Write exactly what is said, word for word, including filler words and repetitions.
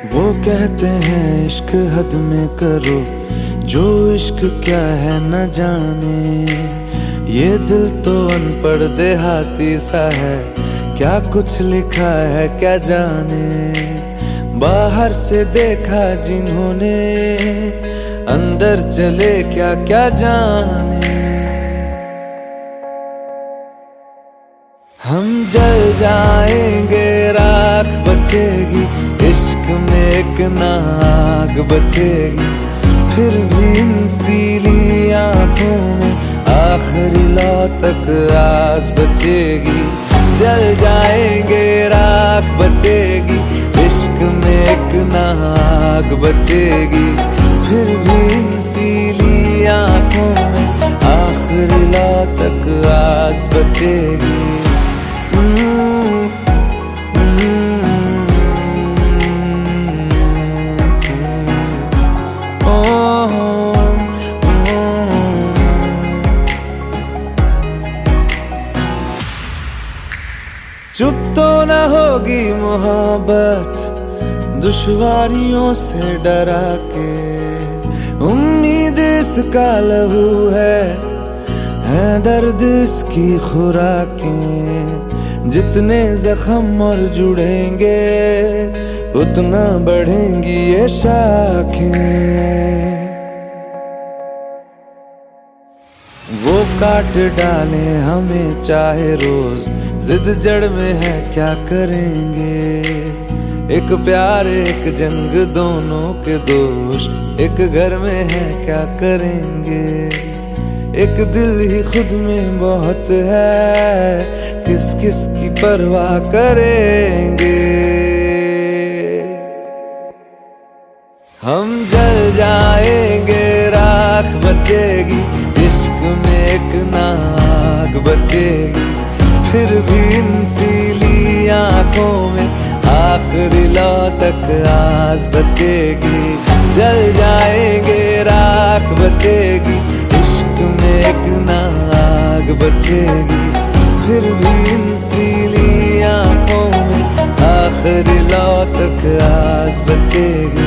वो कहते हैं इश्क हद में करो, जो इश्क क्या है न जाने। ये दिल तो अनपढ़ देहाती सा है, क्या कुछ लिखा है क्या जाने। बाहर से देखा जिन्होंने, अंदर चले क्या क्या जाने। हम जल जाएंगे राख बचेगी, इश्क में एक नाग बचेगी। फिर भी इन सीली आँखों में आखिरी लौ तक आस बचेगी। जल जाएंगे राख बचेगी, इश्क में एक नाग बचेगी। फिर भी इन सीली आँखों में आखिरी लौ तक आस बचेगी। चुप तो न होगी मोहब्बत, दुश्वारियों से डरा के। उम्मीद इसका लहू है, है दर्द इसकी खुराकें। जितने जख्म और जुड़ेंगे, उतना बढ़ेंगी ये शाखें। वो काट डाले हमें चाहे रोज, जिद जड़ में है क्या करेंगे। एक प्यार एक जंग दोनों के दोष, एक घर में है क्या करेंगे। एक दिल ही खुद में बहुत है, किस किस की परवाह करेंगे। हम जल जाएंगे राख बचेगी, इश्क में एक नाग बचेगी। फिर भी इन सीली आँखों में आखिरी लौ तक आस बचेगी। जल जाएंगे राख बचेगी, इश्क में एक नाग बचेगी। फिर भी इन सीली आँखों में आखिरी लौ तक आस बचेगी।